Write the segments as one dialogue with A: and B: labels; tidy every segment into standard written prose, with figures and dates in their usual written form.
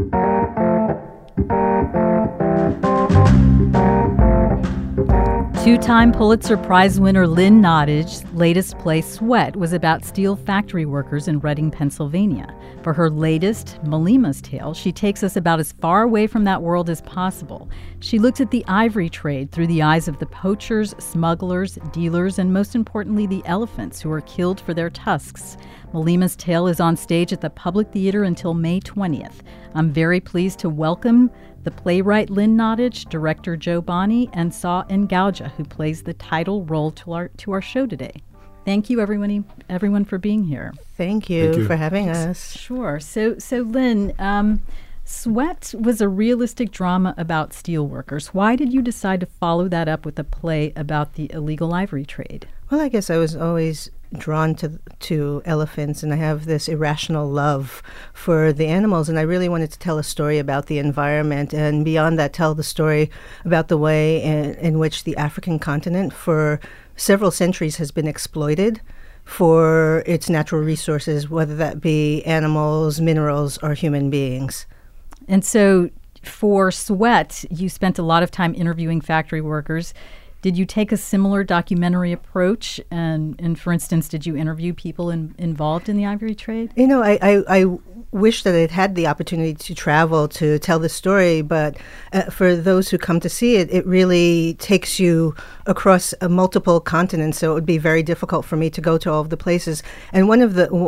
A: Two-time Pulitzer Prize winner Lynn Nottage's latest play, Sweat, was about steel factory workers in Reading, Pennsylvania. For her latest, Malima's Tale, she takes us about as far away from that world as possible. She looks at the ivory trade through the eyes of the poachers, smugglers, dealers, and most importantly, the elephants who are killed for their tusks. Malima's Tale is on stage at the Public Theater until May 20th. I'm very pleased to welcome the playwright Lynn Nottage, director Joe Bonney, and Saw Ngaujah, who plays the title role to our show today. Thank you, everyone for being here.
B: Thank you for having us.
A: Sure. So Lynn, Sweat was a realistic drama about steelworkers. Why did you decide to follow that up with a play about the illegal ivory trade?
B: Well, I guess I was always drawn to elephants, and I have this irrational love for the animals, and I really wanted to tell a story about the environment, and beyond that, tell the story about the way in which the African continent for several centuries has been exploited for its natural resources, whether that be animals, minerals, or human beings.
A: And so for Sweat, you spent a lot of time interviewing factory workers. Did you take a similar documentary approach? And for instance, did you interview people involved in the ivory trade?
B: You know, I wish that I'd had the opportunity to travel to tell the story, but for those who come to see it, it really takes you across multiple continents, so it would be very difficult for me to go to all of the places. And one of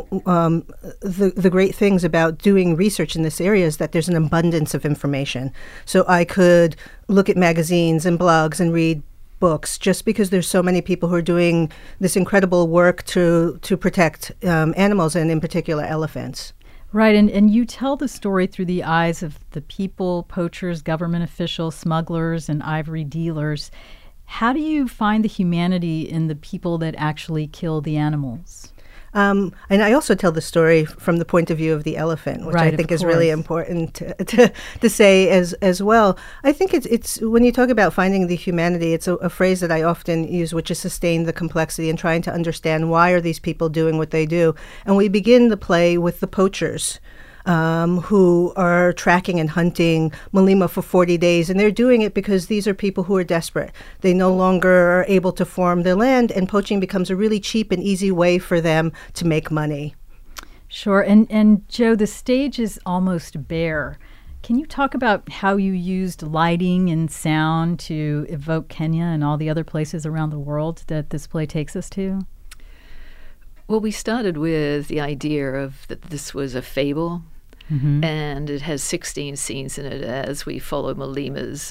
B: the great things about doing research in this area is that there's an abundance of information. So I could look at magazines and blogs and read books, just because there's so many people who are doing this incredible work to protect animals, and in particular elephants.
A: Right, and you tell the story through the eyes of the people, poachers, government officials, smugglers, and ivory dealers. How do you find the humanity in the people that actually kill the animals?
B: And I also tell the story from the point of view of the elephant, which
A: right,
B: I think is really important to say as well. I think it's when you talk about finding the humanity, it's a phrase that I often use, which is sustain the complexity and trying to understand why are these people doing what they do. And we begin the play with the poachers, who are tracking and hunting Malima for 40 days. And they're doing it because these are people who are desperate. They no longer are able to farm their land, and poaching becomes a really cheap and easy way for them to make money.
A: Sure. And Joe, the stage is almost bare. Can you talk about how you used lighting and sound to evoke Kenya and all the other places around the world that this play takes us to?
C: Well, we started with the idea of that this was a fable. Mm-hmm. And it has 16 scenes in it as we follow Malima's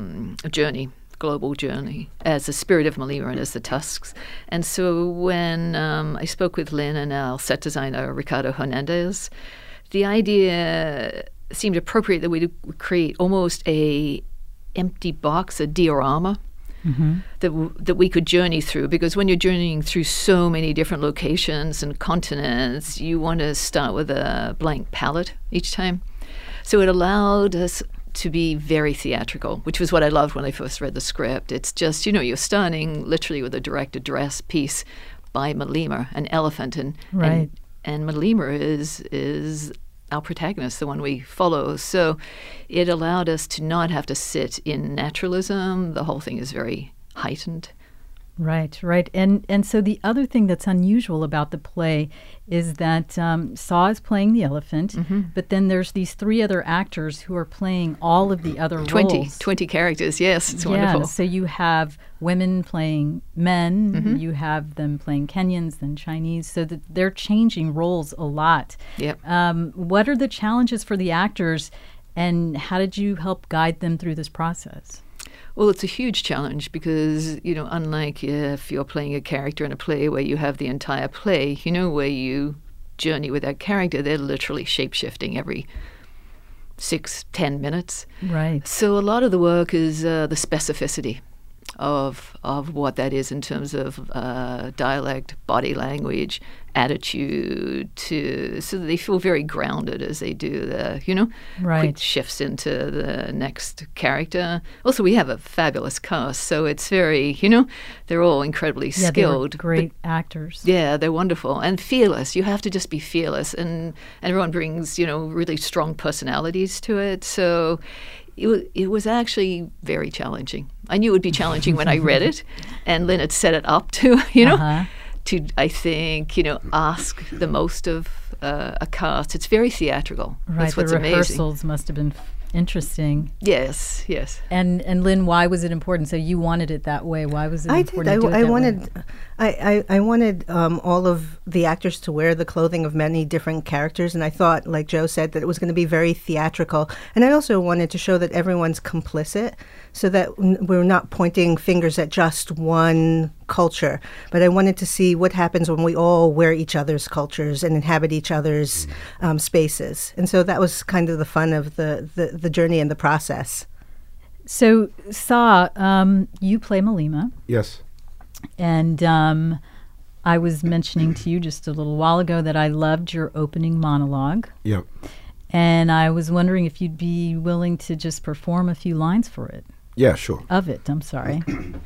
C: global journey, as the spirit of Malima and as the tusks. And so when I spoke with Lynn and our set designer, Ricardo Hernandez, the idea seemed appropriate that we would create almost a empty box, a diorama, mm-hmm. that we could journey through, because when you're journeying through so many different locations and continents, you want to start with a blank palette each time. So it allowed us to be very theatrical, which was what I loved when I first read the script. It's just, you're starting literally with a direct address piece by Malima, an elephant, and
A: right.
C: and Malima is our protagonist, the one we follow. So it allowed us to not have to sit in naturalism. The whole thing is very heightened.
A: Right. And so the other thing that's unusual about the play is that Saw is playing the elephant, mm-hmm. but then there's these three other actors who are playing all of the other roles.
C: 20 characters, yes. It's wonderful.
A: So you have women playing men,
C: mm-hmm.
A: you have them playing Kenyans, then Chinese, so that they're changing roles a lot.
C: Yep.
A: What are the challenges for the actors, and how did you help guide them through this process?
C: Well, it's a huge challenge because, unlike if you're playing a character in a play where you have the entire play, where you journey with that character, they're literally shape-shifting every 6-10 minutes.
A: Right.
C: So a lot of the work is the specificity of what that is in terms of dialect, body language, attitude, so that they feel very grounded as they do the, quick shifts into the next character. Also, we have a fabulous cast, so it's very, they're all incredibly skilled.
A: They're great actors.
C: Yeah, they're wonderful and fearless. You have to just be fearless, and everyone brings, really strong personalities to it. So it was actually very challenging. I knew it would be challenging when I read it, and Lynn had set it up to, to, I think, ask the most of a cast. It's very theatrical.
A: Right,
C: that's what's
A: the
C: amazing.
A: rehearsals must have been interesting.
C: Yes.
A: And Lynn, why was it important? So you wanted it that way. Why was it important to do it that way?
B: I wanted all of the actors to wear the clothing of many different characters, and I thought, like Joe said, that it was going to be very theatrical. And I also wanted to show that everyone's complicit, so that we're not pointing fingers at just one culture. But I wanted to see what happens when we all wear each other's cultures and inhabit each other's spaces. And so that was kind of the fun of the journey and the process.
A: So, Sa, you play Malima.
D: Yes.
A: And I was mentioning to you just a little while ago that I loved your opening monologue.
D: Yep.
A: And I was wondering if you'd be willing to just perform a few lines for it.
D: Yeah, sure.
A: Of it, I'm sorry.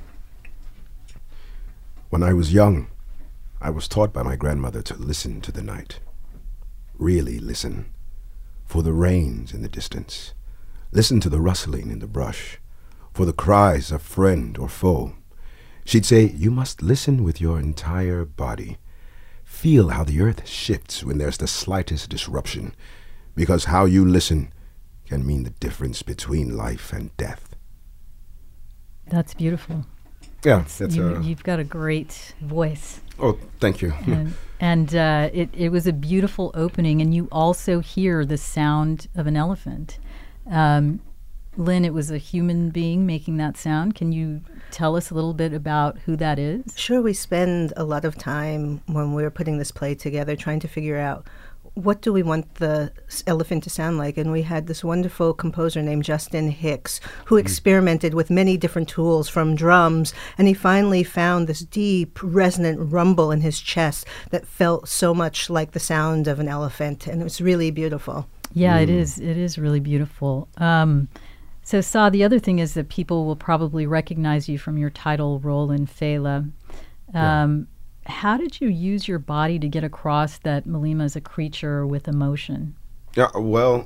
D: When I was young, I was taught by my grandmother to listen to the night. Really listen. For the rains in the distance. Listen to the rustling in the brush. For the cries of friend or foe. She'd say, you must listen with your entire body. Feel how the earth shifts when there's the slightest disruption. Because how you listen can mean the difference between life and death.
A: That's beautiful.
D: Yeah,
A: you've got a great voice.
D: Oh, thank you.
A: And it was a beautiful opening, and you also hear the sound of an elephant. Lynn, it was a human being making that sound. Can you tell us a little bit about who that is?
B: Sure. We spend a lot of time when we're putting this play together trying to figure out what do we want the elephant to sound like? And we had this wonderful composer named Justin Hicks who experimented with many different tools from drums, and he finally found this deep, resonant rumble in his chest that felt so much like the sound of an elephant, and it was really beautiful.
A: Yeah, it is. It is really beautiful. So, Sa, the other thing is that people will probably recognize you from your title role in Fela. How did you use your body to get across that Malima is a creature with emotion?
D: Yeah, well,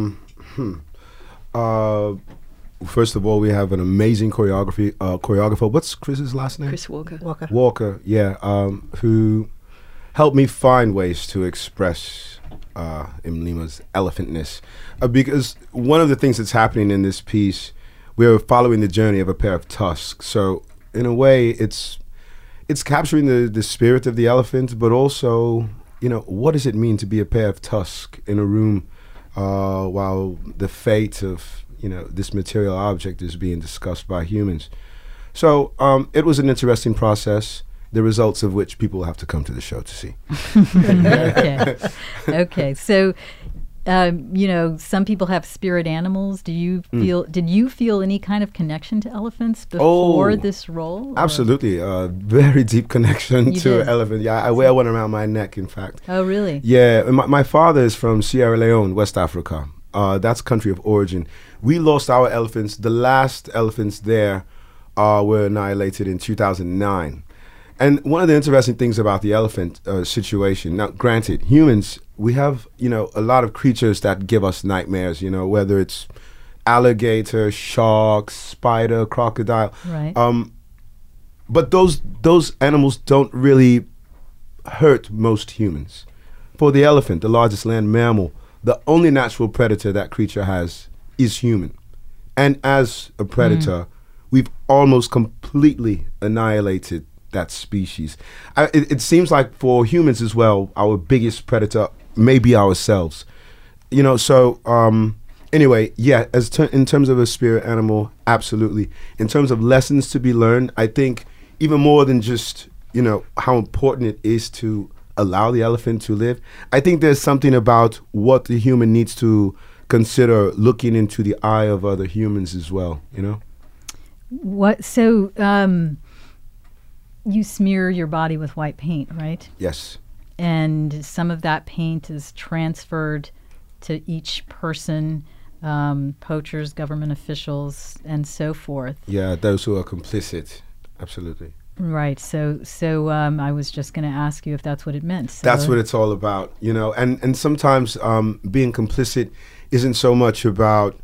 D: first of all, we have an amazing choreographer. What's Chris's last name?
C: Chris Walker.
D: Walker, yeah, who helped me find ways to express Malima's elephantness. Because one of the things that's happening in this piece, we're following the journey of a pair of tusks. So in a way, it's capturing the spirit of the elephant, but also, what does it mean to be a pair of tusks in a room while the fate of, this material object is being discussed by humans. So it was an interesting process, the results of which people will have to come to the show to see.
A: Okay. So, some people have spirit animals. Did you feel any kind of connection to elephants before this role? Or?
D: Absolutely. Very deep connection to elephant. Yeah, I wear one around my neck, in fact.
A: Oh, really?
D: Yeah. My father is from Sierra Leone, West Africa. That's country of origin. We lost our elephants. The last elephants there were annihilated in 2009. And one of the interesting things about the elephant situation, now granted, humans, we have, a lot of creatures that give us nightmares, whether it's alligator, shark, spider, crocodile.
A: Right.
D: But those animals don't really hurt most humans. For the elephant, the largest land mammal, the only natural predator that creature has is human. And as a predator, we've almost completely annihilated that species. It seems like for humans as well, our biggest predator may be ourselves. Anyway, yeah, in terms of a spirit animal, absolutely. In terms of lessons to be learned, I think even more than just, how important it is to allow the elephant to live, I think there's something about what the human needs to consider looking into the eye of other humans as well,
A: What? So you smear your body with white paint, right?
D: Yes.
A: And some of that paint is transferred to each person, poachers, government officials, and so forth.
D: Yeah, those who are complicit. Absolutely.
A: Right. So I was just going to ask you if that's what it meant. So
D: That's what it's all about, and sometimes being complicit isn't so much about,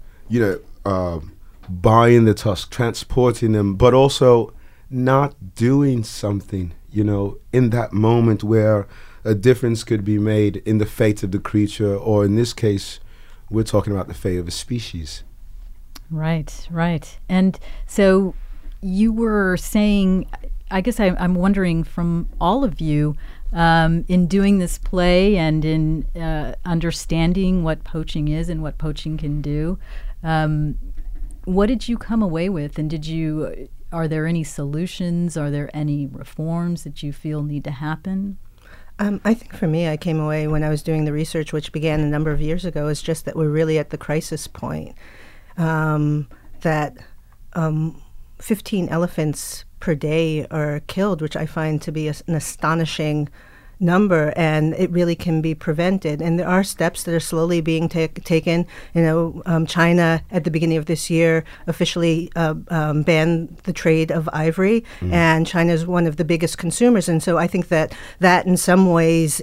D: buying the tusk, transporting them, but also not doing something, in that moment where a difference could be made in the fate of the creature, or in this case, we're talking about the fate of a species.
A: Right, right. And so you were saying, I guess I'm wondering from all of you, in doing this play and in understanding what poaching is and what poaching can do, what did you come away with? And are there any solutions? Are there any reforms that you feel need to happen?
B: I think for me, I came away when I was doing the research, which began a number of years ago, is just that we're really at the crisis point. That 15 elephants per day are killed, which I find to be an astonishing number, and it really can be prevented. And there are steps that are slowly being taken. China at the beginning of this year officially banned the trade of ivory, and China is one of the biggest consumers. And so I think that in some ways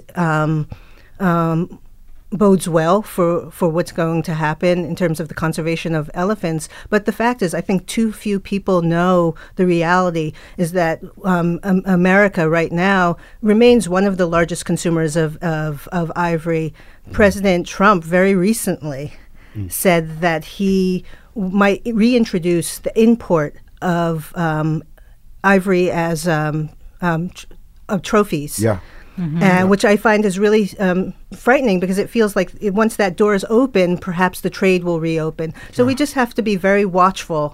B: bodes well for what's going to happen in terms of the conservation of elephants. But the fact is, I think too few people know the reality is that America right now remains one of the largest consumers of ivory. President Trump very recently said that he might reintroduce the import of ivory as trophies.
D: Yeah.
B: Which I find is really frightening, because it feels like once that door is open, perhaps the trade will reopen. So we just have to be very watchful.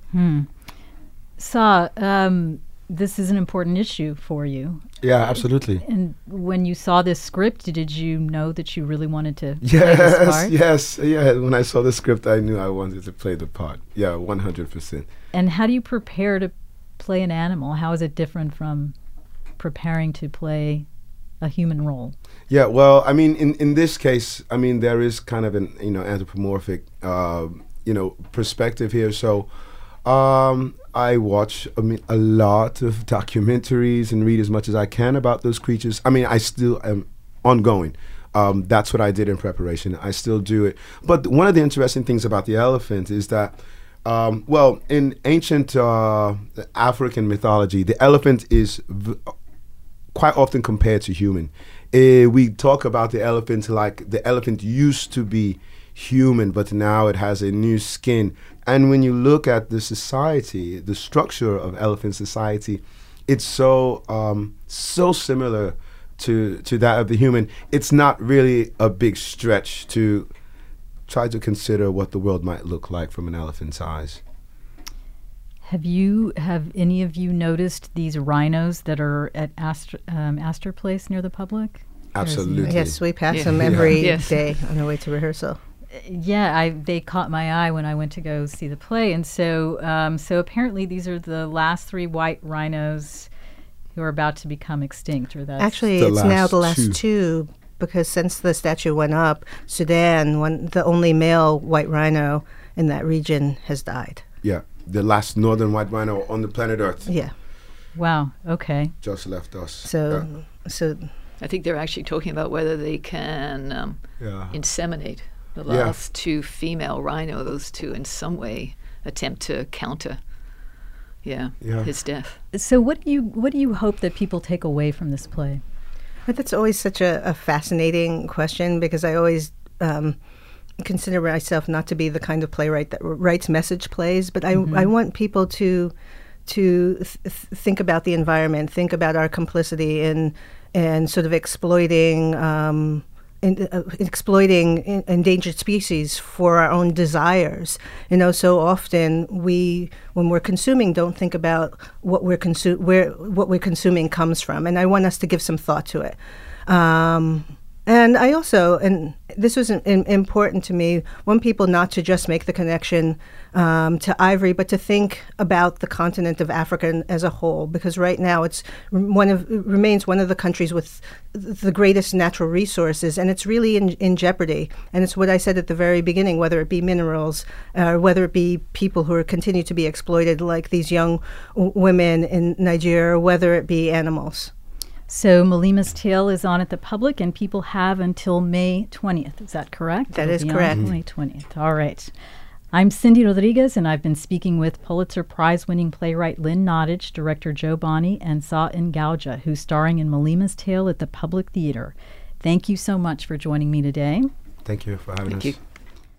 A: Sa, this is an important issue for you.
D: Yeah, absolutely.
A: And when you saw this script, did you know that you really wanted to play this part?
D: Yes. When I saw the script, I knew I wanted to play the part. Yeah, 100%.
A: And how do you prepare to play an animal? How is it different from preparing to play a human role?
D: Yeah, well, I mean, in this case, I mean, there is kind of an anthropomorphic perspective here. So I watch a lot of documentaries and read as much as I can about those creatures. I mean, I still am ongoing. That's what I did in preparation. I still do it. But one of the interesting things about the elephant is that in ancient African mythology, the elephant is quite often compared to human. We talk about the elephant like the elephant used to be human, but now it has a new skin. And when you look at the society, the structure of elephant society, it's so similar to that of the human. It's not really a big stretch to try to consider what the world might look like from an elephant's eyes.
A: Have any of you noticed these rhinos that are at Astor Place near the public?
D: Absolutely.
B: Yes, we pass them every day on our way to rehearsal.
A: Yeah, they caught my eye when I went to go see the play, and so apparently these are the last 3 white rhinos who are about to become extinct. Or that's
B: actually it's now the last two, because since the statue went up, Sudan, the only male white rhino in that region, has died.
D: Yeah. The last northern white rhino on the planet Earth.
B: Yeah.
A: Wow. Okay.
D: Just left us.
B: So
C: I think they're actually talking about whether they can inseminate the last 2 female rhino. Those 2 in some way attempt to counter, his death. So
A: what do you hope that people take away from this play?
B: That's always such a fascinating question, because I always consider myself not to be the kind of playwright that writes message plays, but I want people to think about the environment, think about our complicity in sort of exploiting endangered species for our own desires. So often when we're consuming, don't think about where what we're consuming comes from, and I want us to give some thought to it. And I also, and this was important to me, want people not to just make the connection to ivory, but to think about the continent of Africa as a whole, because right now it remains one of the countries with the greatest natural resources, and it's really in jeopardy. And it's what I said at the very beginning, whether it be minerals, whether it be people who continue to be exploited, like these young women in Nigeria, or whether it be animals.
A: So Malima's Tale is on at the public, and people have until May 20th. Is that correct?
B: That is correct.
A: May 20th. All right. I'm Cindy Rodriguez, and I've been speaking with Pulitzer Prize-winning playwright Lynn Nottage, director Joe Bonney, and Sa Ngauja, who's starring in Malima's Tale at the Public Theater. Thank you so much for joining me today.
D: Thank you for having us.
C: Thank you.